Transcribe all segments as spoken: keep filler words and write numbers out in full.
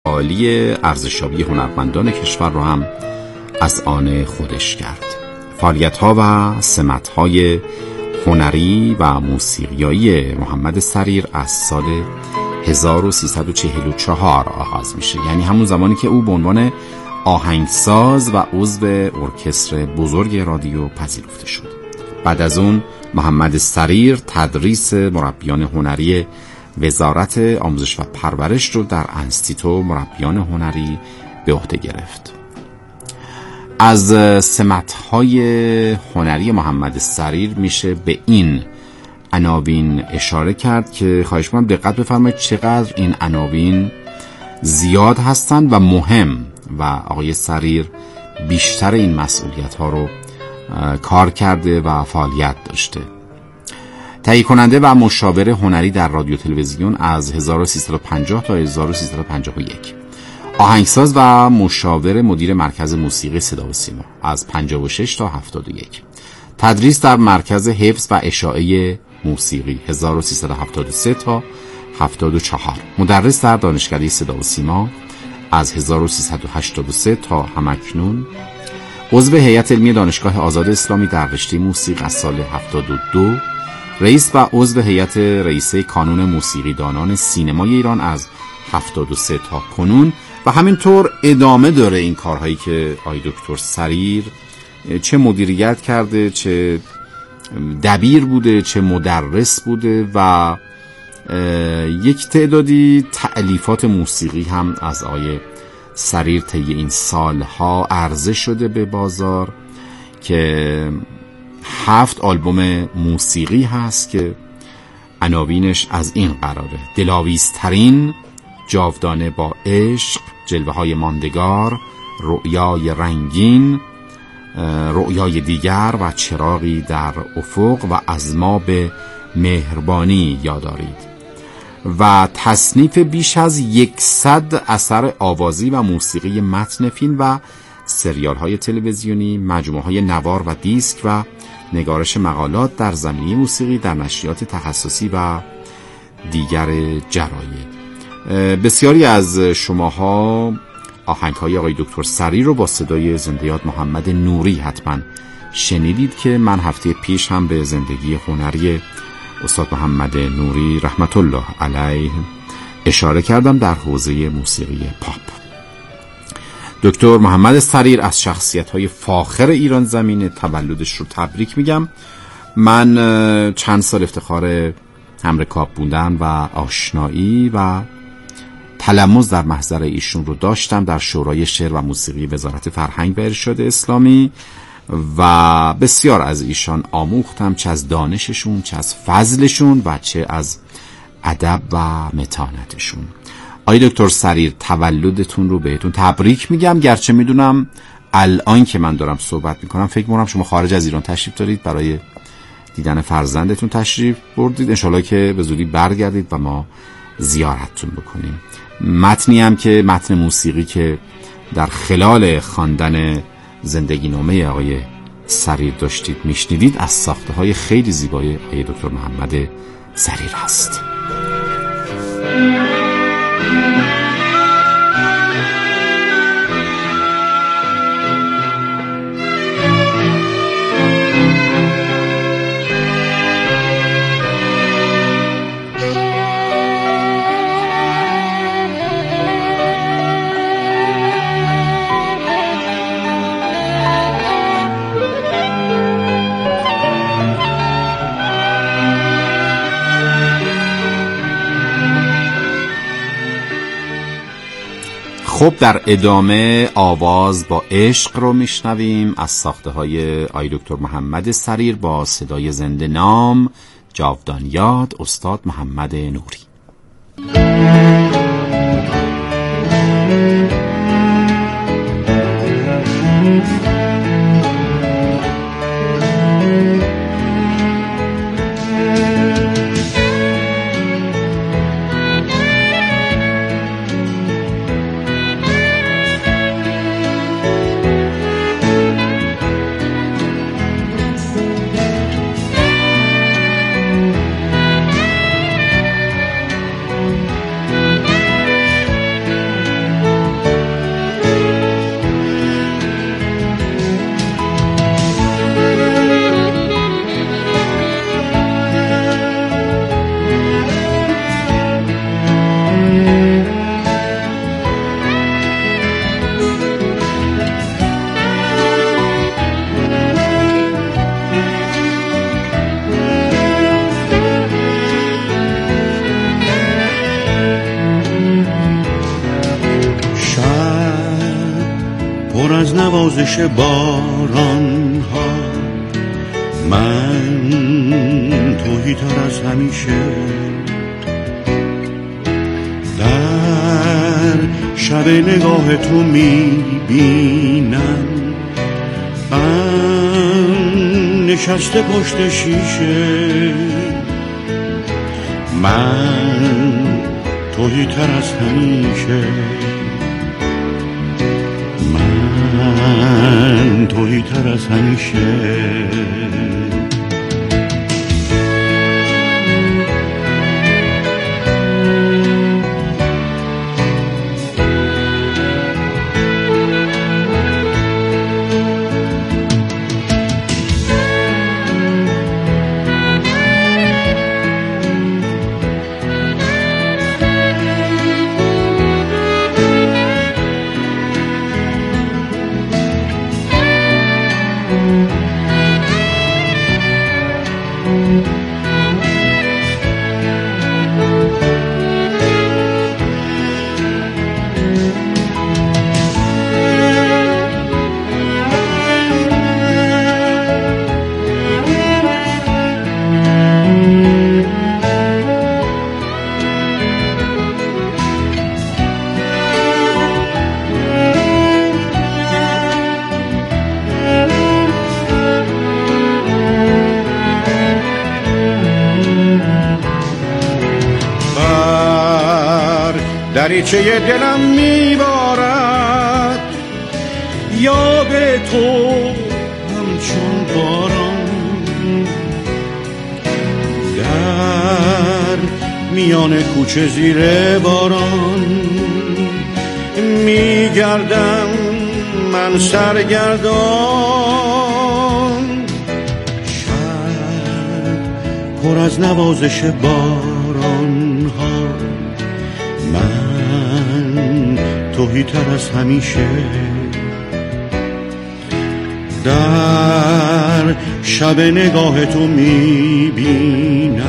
عالی ارزشیابی هنرمندان کشور رو هم از آن خودش کرد. فعالیت‌ها و سمت‌های هنری و موسیقیایی محمد سریر از سال هزار و سیصد و چهل و چهار آغاز میشه، یعنی همون زمانی که او به عنوان آهنگساز و عضو ارکستر بزرگ رادیو پذیرفته شد. بعد از اون محمد سریر تدریس مربیان هنری وزارت آموزش و پرورش رو در انستیتو مربیان هنری به عهده گرفت. از سمت‌های هنری محمد سریر میشه به این عناوین اشاره کرد که خواهش می‌کنم دقت بفرمایید چقدر این عناوین زیاد هستند و مهم و آقای سریر بیشتر این مسئولیت‌ها رو کار کرده و فعالیت داشته. تهیه کننده و مشاور هنری در رادیو تلویزیون از هزار و سیصد و پنجاه تا هزار و سیصد و پنجاه و یک. آهنگساز و مشاور مدیر مرکز موسیقی صدا و سیما از پنجاه و شش تا هفتاد و یک. تدریس در مرکز حفظ و اشاعه موسیقی هزار و سیصد و هفتاد و سه تا هفتاد و چهار. مدرس در دانشکده صدا و سیما از هزار و سیصد و هشتاد و سه تا همکنون. عضو هیئت علمی دانشگاه آزاد اسلامی در رشته موسیقی از سال هفتاد و دو. رئیس و عضو هیئت رئیسه کانون موسیقی دانان سینمای ایران از هفتاد و سه تا کنون. و همینطور ادامه داره این کارهایی که آقای دکتر سریر چه مدیریت کرده، چه دبیر بوده، چه مدرس بوده و یک تعدادی تألیفات موسیقی هم از آقای سریر طی این سالها عرضه شده به بازار که هفت آلبوم موسیقی هست که عناوینش از این قراره: دلاویزترین، جاودانه با عشق، جلوه های ماندگار، رؤیای رنگین، رؤیای دیگر و چراغی در افق و از ما به مهربانی یادارید. و تصنیف بیش از یکصد اثر آوازی و موسیقی متن فیلم و سریال های تلویزیونی، مجموعه های نوار و دیسک و نگارش مقالات در زمینه موسیقی در نشریات تخصصی و دیگر جراید. بسیاری از شماها آهنگ‌های آقای دکتر سریر رو با صدای زنده یاد محمد نوری حتما شنیدید که من هفته پیش هم به زندگی هنری استاد محمد نوری رحمت الله علیه اشاره کردم در حوزه موسیقی پاپ. دکتر محمد سریر از شخصیت‌های فاخر ایران زمین، تولدش رو تبریک میگم. من چند سال افتخار همرکاب بودن و آشنایی و تلمذ در محضر ایشون رو داشتم در شورای شعر و موسیقی وزارت فرهنگ و ارشاد اسلامی و بسیار از ایشان آموختم، چه از دانششون، چه از فضلشون و چه از ادب و متانتشون. آقای دکتر سریر تولدتون رو بهتون تبریک میگم، گرچه میدونم الان که من دارم صحبت میکنم فکر میکنم شما خارج از ایران تشریف دارید، برای دیدن فرزندتون تشریف بردید. انشالله که به زودی برگردید و ما زیارتتون بکنیم. متنی هم که متن موسیقی که در خلال خواندن زندگی نامه آقای سریر داشتید میشنیدید از ساخته های خیلی زیبای آقای دکتر محمد سریر هست. خب در ادامه آواز با عشق رو میشنویم از ساخته های آقای دکتر محمد سریر با صدای زنده نام جاودان یاد استاد محمد نوری. پر از نوازش باران ها، من توهی تر از همیشه در شب نگاه تو میبینم، من نشسته پشت شیشه، من توهی تر از همیشه، من توهی تر از همیشه. دریچه دلم میبارد یاد تو همچون باران، در میان کوچه زیر باران میگردم من سرگردان، شب پر از نوازش باران ها، من توهی تر از همیشه در شب نگاه تو میبینم،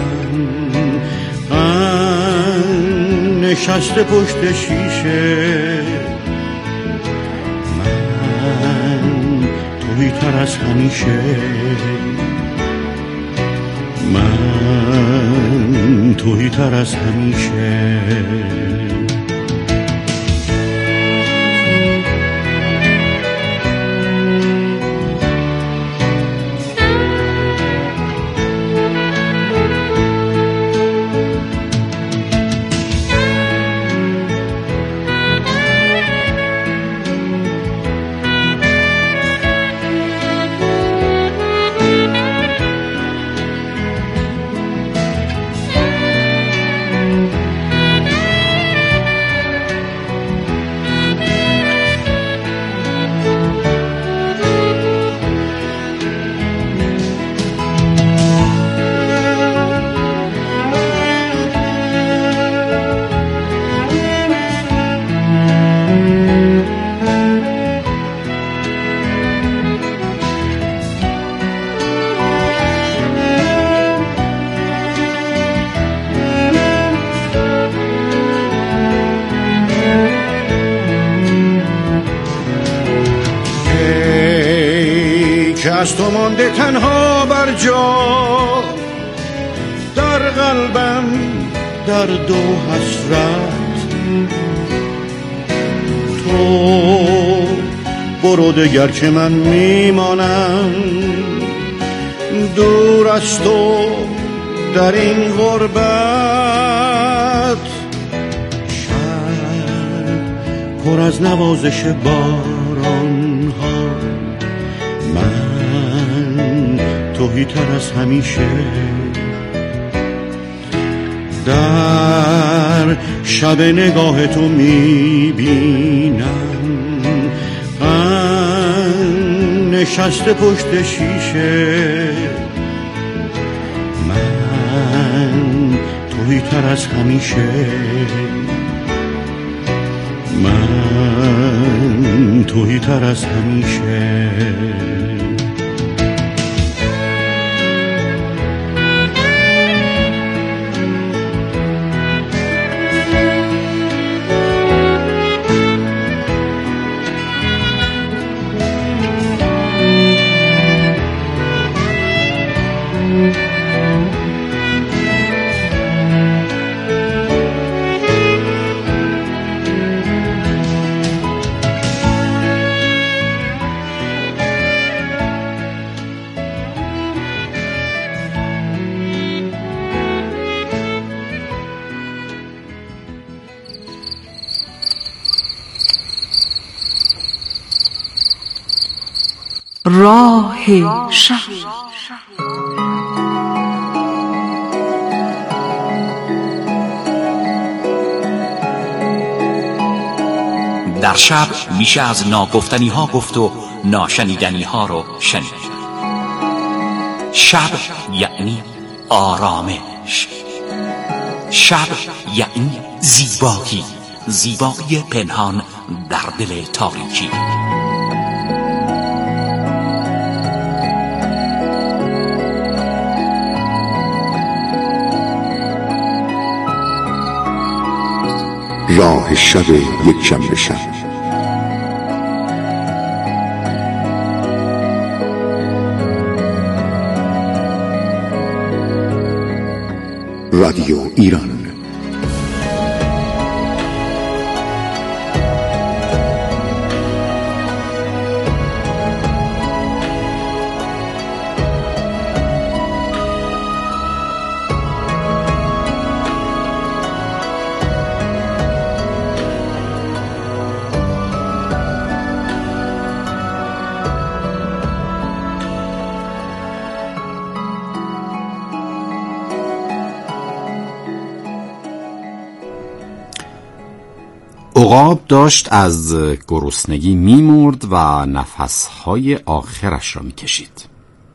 من نشسته پشت شیشه، من توهی تر از همیشه، من توهی تر از همیشه. که از تو مانده تنها بر جا، در قلبم درد و حسرت، تو برو دگر که من میمانم دور از تو در این غربت، شب پر از نوازش باران ها، من توهی تر از همیشه در شب نگاه تو میبینم، من نشسته پشت شیشه، من توهی تر از همیشه، من توهی تر از همیشه. راه شب. در شب میشه از ناگفتنی ها گفت و ناشنیدنی ها رو شنید. شب یعنی آرامش. شب یعنی زیبایی، زیبایی پنهان در دل تاریکی. راه شب یک شنبه شب. رادیو ایران. عقاب داشت از گرسنگی می‌مرد و نفسهای آخرش را می‌کشید.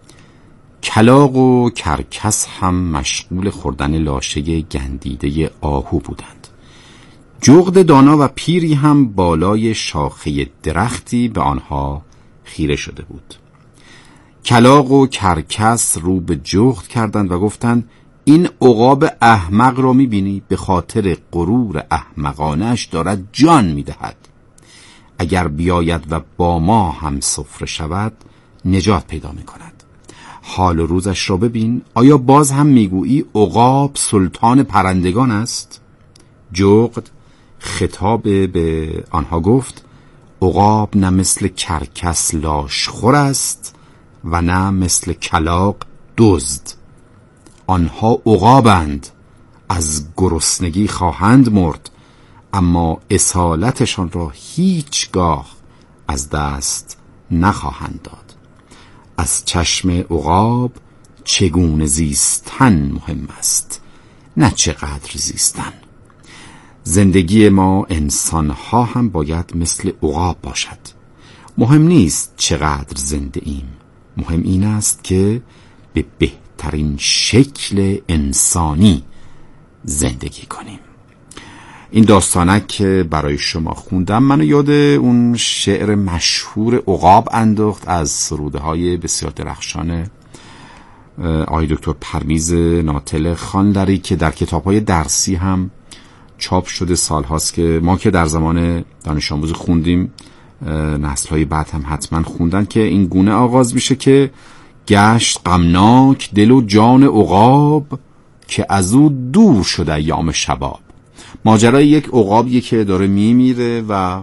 کلاغ و کرکس هم مشغول خوردن لاشه گندیده آهو بودند. جغد دانا و پیری هم بالای شاخه درختی به آنها خیره شده بود. کلاغ و کرکس رو به جغد کردند و گفتند این عقاب احمق را می‌بینی؟ به خاطر غرور احمقانش دارد جان می‌دهد. اگر بیاید و با ما هم سفره شود نجات پیدا می‌کند. حال و روزش را ببین. آیا باز هم میگویی عقاب سلطان پرندگان است؟ جغد خطاب به آنها گفت عقاب نه مثل کرکس لاشخور است و نه مثل کلاغ دزد. آنها عقابند، از گرسنگی خواهند مرد، اما اصالتشان را هیچگاه از دست نخواهند داد. از چشم عقاب چگونه زیستن مهم است، نه چقدر زیستن. زندگی ما انسانها هم باید مثل عقاب باشد. مهم نیست چقدر زنده ایم، مهم این است که به بهترین شکل انسانی زندگی کنیم. این داستانک که برای شما خوندم منو یاد اون شعر مشهور عقاب انداخت از سروده های بسیار درخشان آقای دکتر پرویز ناطل خانلری که در کتاب های درسی هم چاپ شده. سال هاست که ما که در زمان دانش آموز خوندیم، نسل های بعد هم حتما خوندن که این گونه آغاز میشه که گشت غمناک دل و جان عقاب که از او دور شده ایام شباب. ماجرای یک عقابیه که داره میمیره و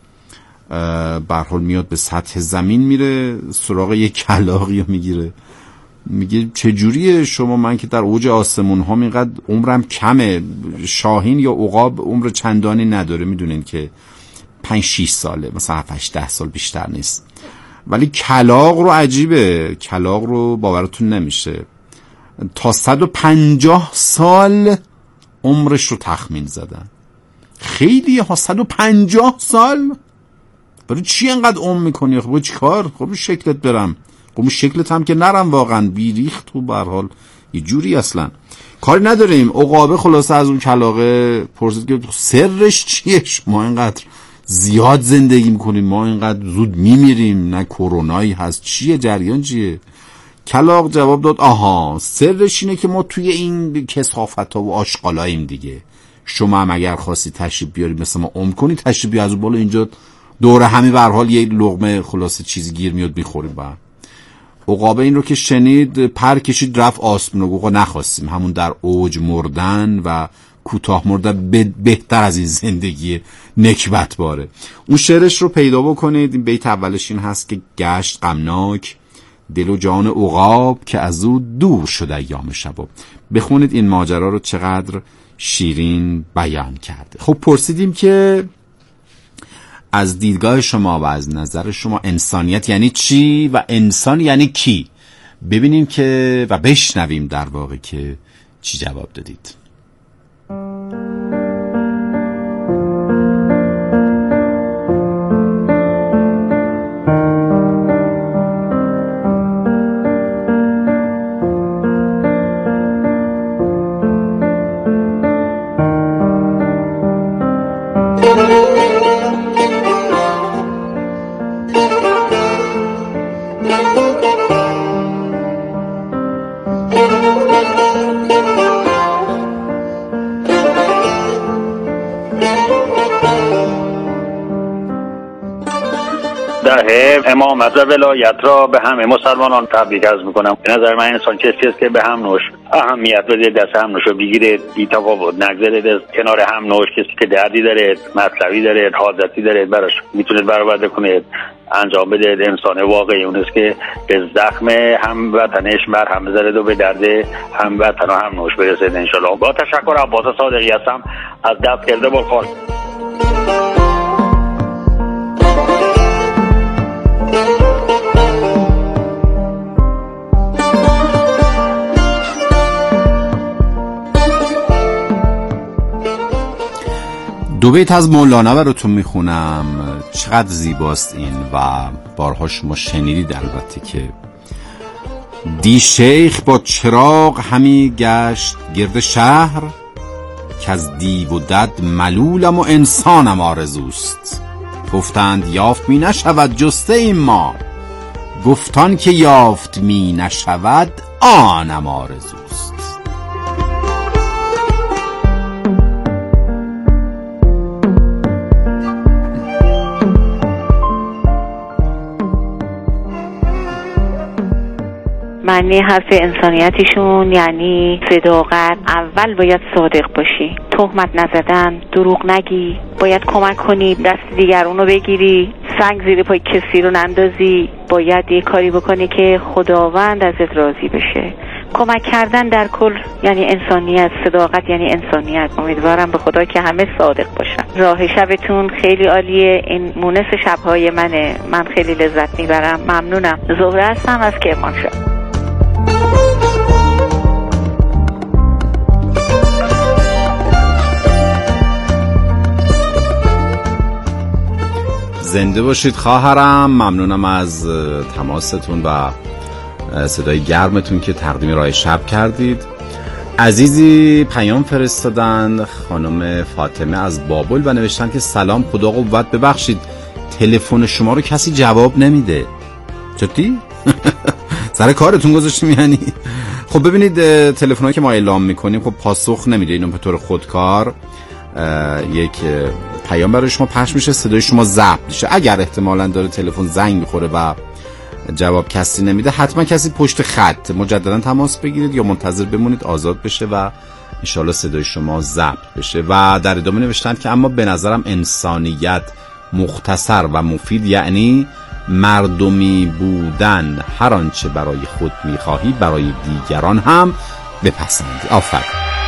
به هر حال میاد به سطح زمین میره سراغ یک کلاغی رو میگیره. میگه چجوریه شما؟ من که در اوج آسمون ها اینقدر عمرم کمه. شاهین یا عقاب عمر چندانی نداره، میدونین که پنج شیش ساله، مثلا هفت هشت ده سال بیشتر نیست. ولی کلاغ رو عجیبه، کلاغ رو باورتون نمیشه تا صد و پنجاه سال عمرش رو تخمین زدن. خیلی ها، صد و پنجاه سال. برای چی انقدر عمر میکنی؟ خب چی کار؟ خب شکلت برم، خب شکلت هم که نرم واقعا بیریخت تو به هر حال یه جوری اصلا کاری نداریم. عقابه خلاصه از اون کلاغه پرسید که سرش چیه؟ ما اینقدر زیاد زندگی میکنیم، ما اینقدر زود میمیریم، نه کرونایی هست، چیه جریان چیه؟ کلاغ جواب داد آها سرش اینه که ما توی این کثافت ها و آشغالاییم دیگه. شما هم اگر خواستی تشریف بیاری مثل ما عمر کنی، تشریف بیاری از اون بالا اینجا دوره همه به هر حال یه لقمه خلاصه چیزی گیر میاد میخوریم. بعد عقابه این رو که شنید پر کشید رفت آسمون و گفت نخواستیم، همون در اوج مردن و کوتاه مردن بهتر از این زندگی نکبت باره. اون شعرش رو پیدا بکنید. این بیت اولش این هست که گشت غمناک دل و جان عقاب که از او دور شده ایام شباب. بخونید این ماجرا رو، چقدر شیرین بیان کرده. خب پرسیدیم که از دیدگاه شما و از نظر شما انسانیت یعنی چی و انسان یعنی کی؟ ببینیم که و بشنویم در واقع که چی جواب دادید. امامت و ولایت را به همه مسلمانان تبریک عرض میکنم. به نظر من انسان کسی است که به هم نوش اهمیت بده، دست هم نوش رو بگیره، بی تفاوت نگذاره از کنار هم نوش. کسی که دردی داره، مطلبی داره، حاجتی داره، براش میتونه برآورده کنه، انجام بده. انسان واقعی اون است که به زخم هم وطنش مرهم بزنه و به درد هم وطن و هم نوش برسه ان شاء الله. با تشکر. عباس صادقی هستم از دستگرد بلخال. دو بیت از مولانا براتون میخونم. چقدر زیباست این و بارها شما شنیدید البته که دی شیخ با چراغ همی گشت گرد شهر، که از دیو و دد ملولم و انسانم آرزوست. گفتند یافت می نشود جسته این ما، گفتان که یافت می نشود آنم آرزوست. معنی حرف انسانیتشون یعنی صداقت. اول باید صادق باشی، تهمت نزدن، دروغ نگی، باید کمک کنی، دست دیگرون رو بگیری، سنگ زیر پای کسی رو نندازی، باید یه کاری بکنی که خداوند ازت راضی بشه. کمک کردن در کل یعنی انسانیت، صداقت یعنی انسانیت. امیدوارم به خدا که همه صادق باشن. راه شبتون خیلی عالیه. این مونس شبهای منه، من خیلی لذت میبرم. ممنونم. زهره هستم از کرمانشاه. زنده باشید خواهرم. ممنونم از تماستون و صدای گرمتون که تقدیم راه شب کردید. عزیزی پیام فرستادن، خانم فاطمه از بابل، و نوشتن که سلام، خدا قوت، ببخشید تلفن شما رو کسی جواب نمیده. چطوری؟ سر کارتون گذاشتیم یعنی؟ خب ببینید تلفن‌هایی که ما اعلام میکنیم خب پاسخ نمیده، اینو به طور خودکار یک پیام برای شما پخش میشه، صدای شما ضبط میشه. اگر احتمالاً داره تلفن زنگ میخوره و جواب کسی نمیده، حتما کسی پشت خط مجددا تماس بگیرید یا منتظر بمونید آزاد بشه و انشالله صدای شما ضبط بشه. و در ادامه نوشتند که اما به نظرم انسانیت مختصر و مفید یعنی مردمی بودن، هر آنچه برای خود میخواهی برای دیگران هم بپسندی. آفرین.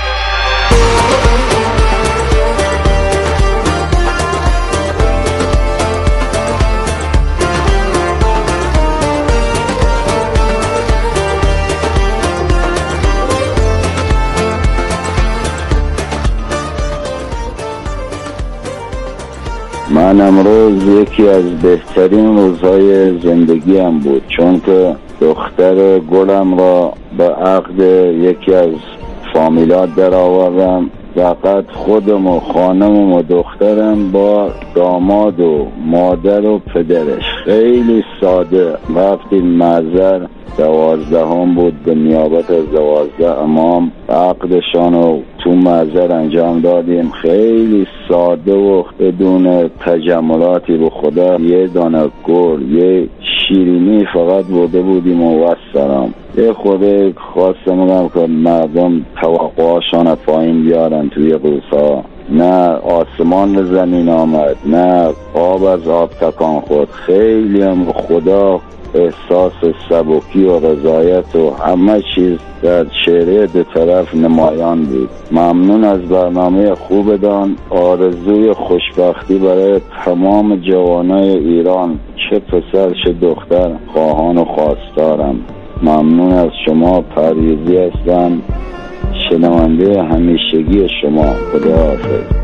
من امروز یکی از بهترین روزهای زندگیم بود، چون که دختر گلم را به عقد یکی از فامیلات در آوردم. فقط خودم و خانمم و دخترم با داماد و مادر و پدرش. خیلی ساده رفتیم محضر، دوازدهم بود، به نیابت از دوازده امام عقدشان رو تو محضر انجام دادیم. خیلی ساده و بدون تجملاتی. به خدا یه دانه گل، یه شیرینی فقط بوده بودیم و وسلام. یه خورده خواستم بگم که مردم توقعاشان پایین بیارن توی روزها. نه آسمان به زمین آمد، نه آب از آب تکان خورد. خیلی هم خدا احساس سبکی و رضایت و همه چیز در چهره دو طرف نمایان بود. ممنون از برنامه خوبتان. آرزوی خوشبختی برای تمام جوانای ایران، چه پسر چه دختر، خواهان و خواستارم. ممنون از شما. پرویزی هستم، شنونده همیشگی شما. خداحافظ.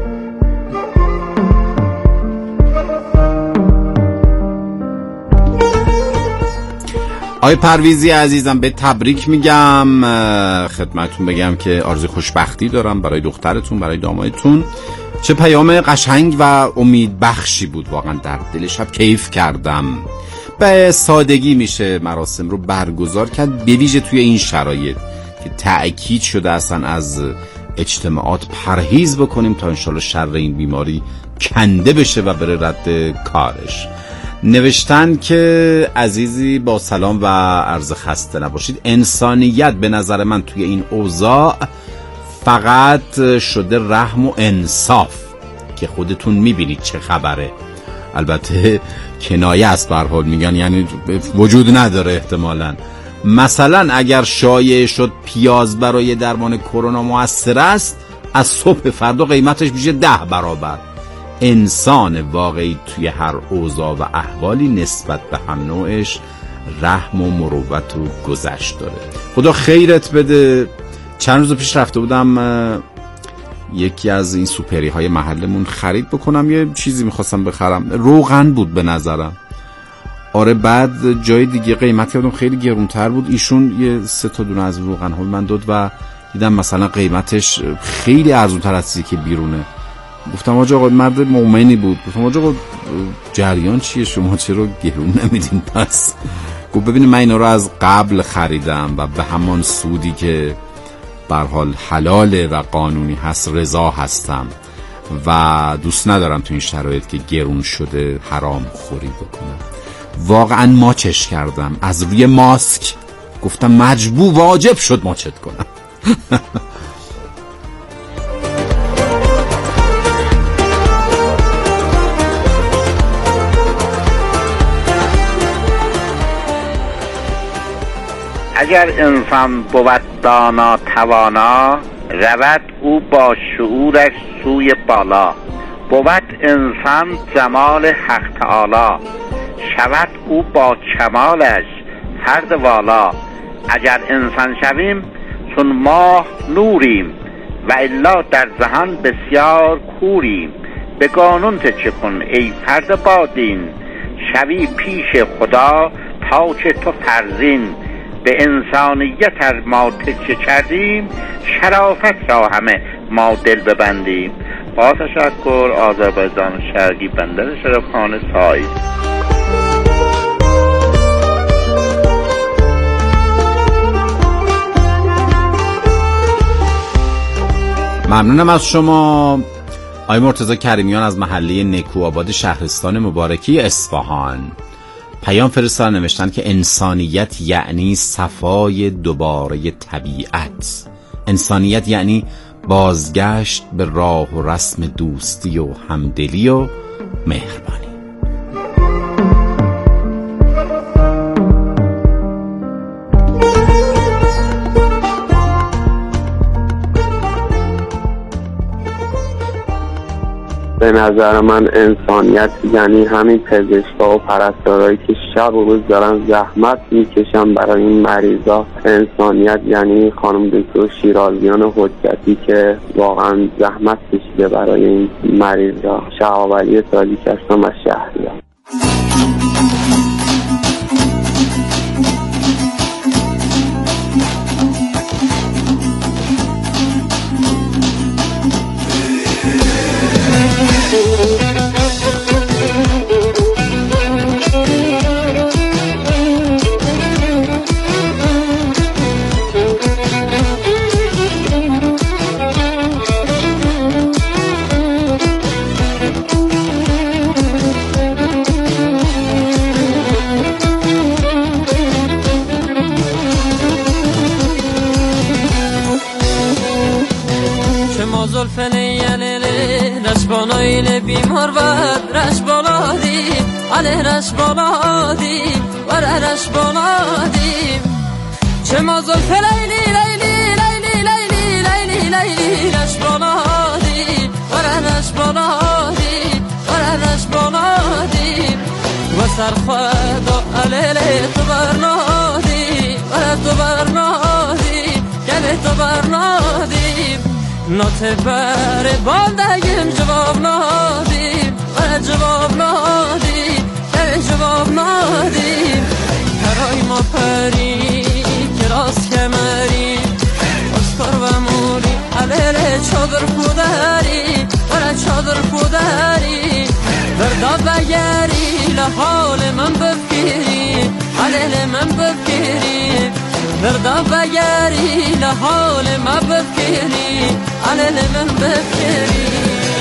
آقای پرویزی عزیزم، به تبریک میگم، خدمتون بگم که آرزوی خوشبختی دارم برای دخترتون، برای دامادتون. چه پیام قشنگ و امید بخشی بود، واقعا در دل شب کیف کردم. به سادگی میشه مراسم رو برگزار کرد، به ویژه توی این شرایط که تأکید شده اصلا از اجتماعات پرهیز بکنیم تا انشالله شر این بیماری کنده بشه و بره رد کارش. نوشتن که عزیزی با سلام و عرض خسته نباشید. انسانیت به نظر من توی این اوضاع فقط شده رحم و انصاف که خودتون میبینید چه خبره. البته کنایه است به هر حال میگن، یعنی وجود نداره احتمالاً. مثلا اگر شایع شد پیاز برای درمان کرونا مؤثر است، از صبح فردا قیمتش میشه ده برابر. انسان واقعی توی هر اوضاع و احوالی نسبت به هم نوعش رحم و مروت و گذشت داره. خدا خیرت بده. چند روز پیش رفته بودم یکی از این سوپری های محلمون خرید بکنم، یه چیزی میخواستم بخرم، روغن بود به نظرم. آره، بعد جای دیگه قیمت یادم خیلی گرونتر بود. ایشون یه سه تا دونه از روغن ها من داد و دیدم مثلا قیمتش خیلی ارزونتر از چیزی که بیرونه. گفتم آقا آقا مرد مؤمنی بود، گفتم آقا جریان چیه، شما چرا گرون نمیدین پس؟ گفت ببینید من اینا رو از قبل خریدم و به همان سودی که به هر حال حلال و قانونی هست رضا هستم و دوست ندارم تو این شرایط که گرون شده حرام خوری بکنم. واقعا ماچش کردم از روی ماسک، گفتم مجبور واجب شد ماچت کنم. اگر انسان بود دانا توانا، رود او با شعورش سوی بالا. بود انسان جمال حق تعالی، شود او با کمالش فرد والا. اگر انسان شویم چون ماه نوریم، و الا در جهان بسیار کوریم. به قانون تکیه کن ای فرد بادین، شوی پیش خدا تا که تو فرزین. به انسانیت هر ما تکیه کردیم، شرافت را همه ما دل ببندیم. با تشکر، آذربایجان شرقی، بندر شرفخانه ساید. ممنونم از شما. آقای مرتضی کریمیان از محله نکوآباد شهرستان مبارکی اصفهان پیام فرستادن، نوشتن که انسانیت یعنی صفای دوباره طبیعت. انسانیت یعنی بازگشت به راه و رسم دوستی و همدلی و مهربانی. به نظر من انسانیت یعنی همین پزشکا و پرستارایی که شب و روز دارن زحمت میکشن برای این مریضا. انسانیت یعنی خانم دکتر شیرازیان حجتی که واقعا زحمت کشیده برای این مریضا. شهاب علی سالیک هستم از شهریار. علیرش بلادیم وررش بلادیم چه مازل لیلی لیلی لیلی لیلی لیلی لیلی رش بلادیم وررش بلادیم وررش بلادیم و سرخدا علیلی تو برنادیم ور تو برنادیم گله تو برنادیم نوت بر بالدگیم جواب نادیم ور جواب نادیم گله جواب نادیم هرای ما پری کراس کمری اسکر و موری علیل چادر پودری ور چادر پودری وردا بگری لحال من بفکری علیل من بفکری وردا بگری لحال من بفکری علیل من بفکری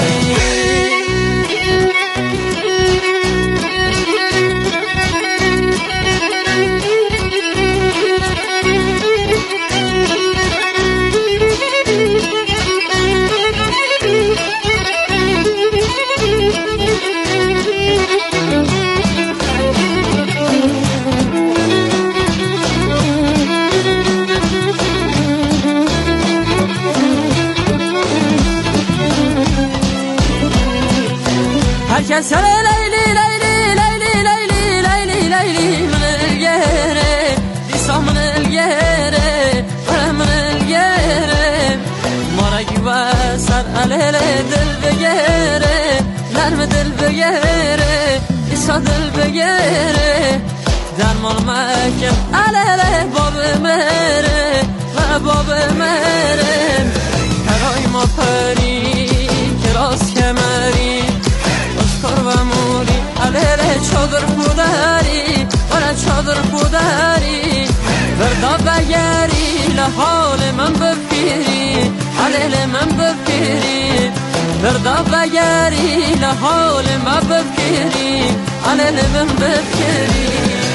کس لیلی لیلی لیلی لیلی لیلی لیلی من الگره دیسا من الگره ور من الگره مارگی و سر علیل دل بگره نرم دل بگره دیسا دل بگره درمان مکم علیل باب مره و باب مره هرای ما پری کراس کمری اسکر و موری علیل چادر پودری ور چادر پودری وردا بگری لحال من بفکری علیل من بفکری وردا بگری لحال من بفکری علیل من بفکری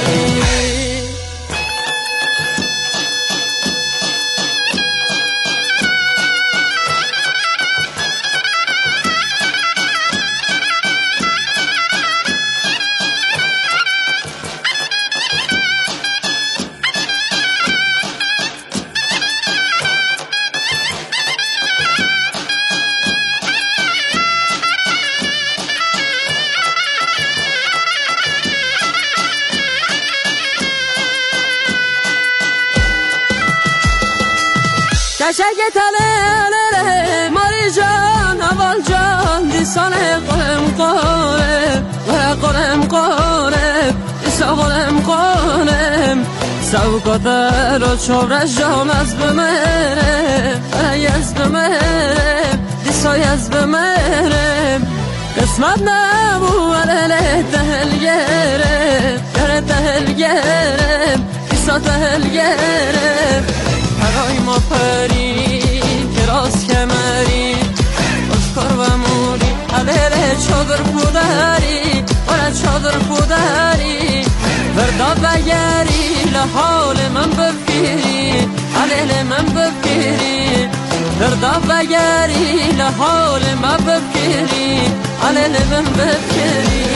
کشک تله ماری جان اول جان دیسانه قلم قلم و قلم قلم دیسا قلم قلم سوکا دلو چوبرش جام از بمرم یز بمرم دیسا یز بمرم قسمت نبو علیه تهل گرم گر تهل گرم دیسا تهل گرم هرای ما پری کراس کمری اسکر و موری علیل چادر پودری ور چادر پودری وردا بگری لحال من بفکری علیل من بفکری وردا بگری لحال من بفکری علیل من بفکری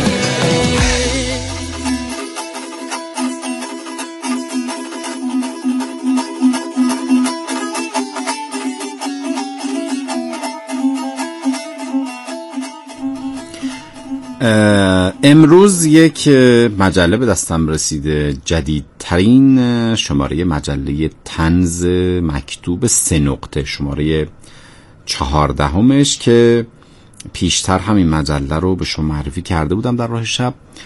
امروز یک مجله به دستم رسیده، جدیدترین شماره مجله طنز مکتوب سه نقطه، شماره چهاردهمش که پیشتر همین مجله رو به شما معرفی کرده بودم در راه شب.